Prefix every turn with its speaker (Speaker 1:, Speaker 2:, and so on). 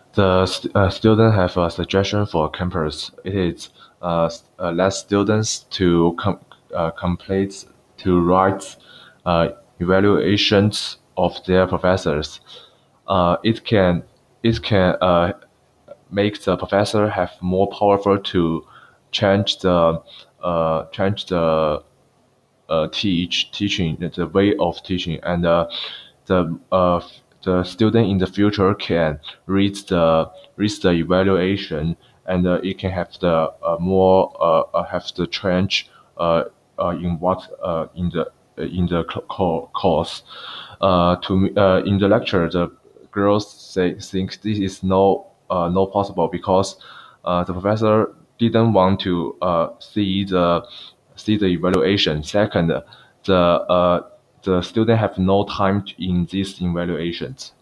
Speaker 1: The student have a suggestion for campus. It is let students to complete to write evaluations of their professors. It can make the professor have more powerful to change the teaching the way of teaching, and the uh, the student in the future can read the evaluation, and it can have the more have the change in what in the course. In the lecture, the girls think this is no possible because the professor didn't want to see the evaluation. Second, the uh, the student have no time in these evaluations.